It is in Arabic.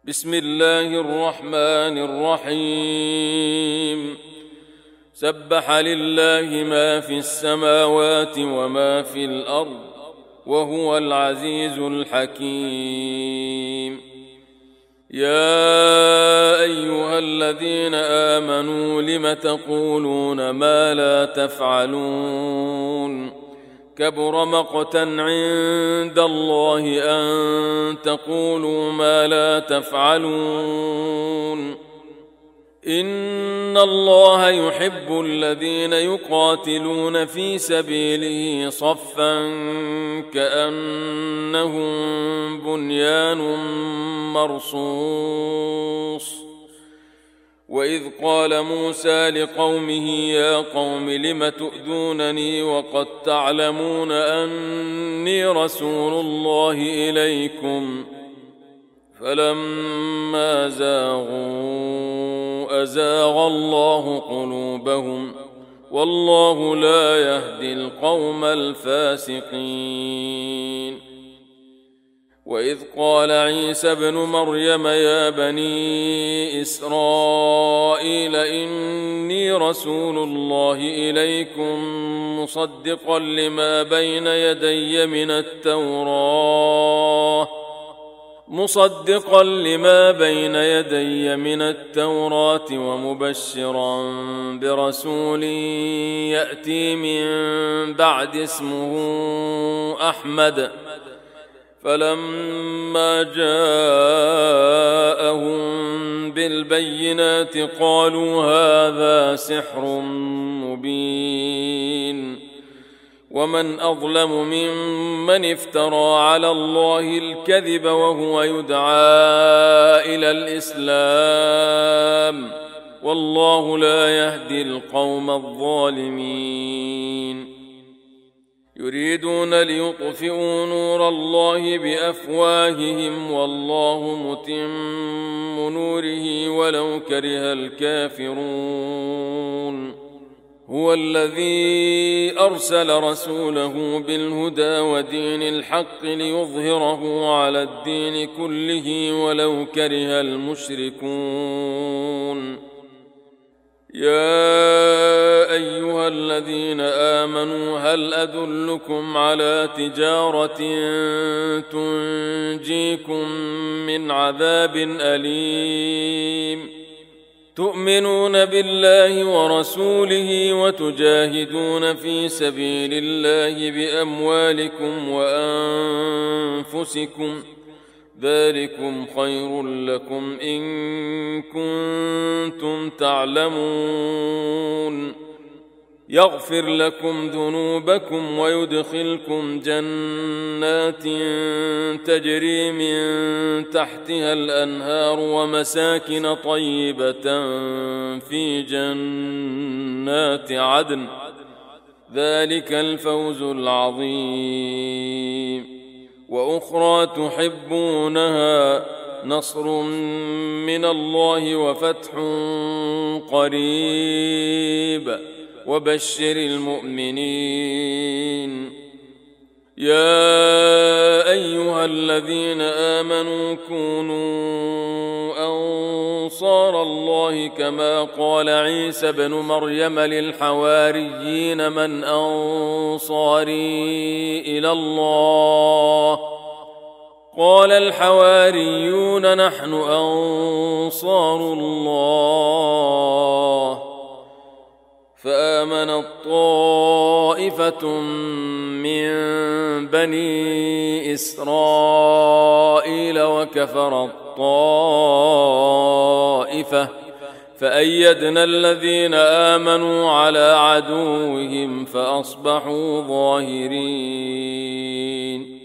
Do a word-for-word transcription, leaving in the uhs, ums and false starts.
بسم الله الرحمن الرحيم. سبح لله ما في السماوات وما في الأرض وهو العزيز الحكيم. يا أيها الذين آمنوا لم تقولون ما لا تفعلون؟ كبر مقتا عند الله أن تقولوا ما لا تفعلون. إن الله يحب الذين يقاتلون في سبيله صفا كأنهم بنيان مرصوص. وإذ قال موسى لقومه يا قوم لم تؤذونني وقد تعلمون أني رسول الله إليكم فلما زاغوا أزاغ الله قلوبهم والله لا يهدي القوم الفاسقين. وإذ قال عيسى ابن مريم يا بني إسرائيل إني رسول الله إليكم مصدقا لما بين يدي من التوراة مصدقا لما بين يدي من التوراة ومبشرا برسول يأتي من بعد اسمه أحمد. فلما جاءهم بالبينات قالوا هذا سحر مبين. ومن أظلم ممن افترى على الله الكذب وهو يدعى إلى الإسلام والله لا يهدي القوم الظالمين. يريدون ليطفئوا نور الله بأفواههم والله متم نوره ولو كره الكافرون. هو الذي أرسل رسوله بالهدى ودين الحق ليظهره على الدين كله ولو كره المشركون. يا أيها الذين آمنوا هل أدلكم على تجارة تنجيكم من عذاب أليم؟ تؤمنون بالله ورسوله وتجاهدون في سبيل الله بأموالكم وأنفسكم ذلكم خير لكم إن كنتم تعلمون. يغفر لكم ذنوبكم ويدخلكم جنات تجري من تحتها الأنهار ومساكن طيبة في جنات عدن ذلك الفوز العظيم. وأخرى تحبونها نصر من الله وفتح قريب وبشر المؤمنين. يا أيها الذين آمنوا كونوا أنصار الله كما قال عيسى ابن مريم للحواريين من أنصاري إلى الله؟ قال الحواريون نحن أنصار الله. فآمنت طائفة من بني إسرائيل وكفرت طائفة فأيدنا الذين آمنوا على عدوهم فأصبحوا ظاهرين.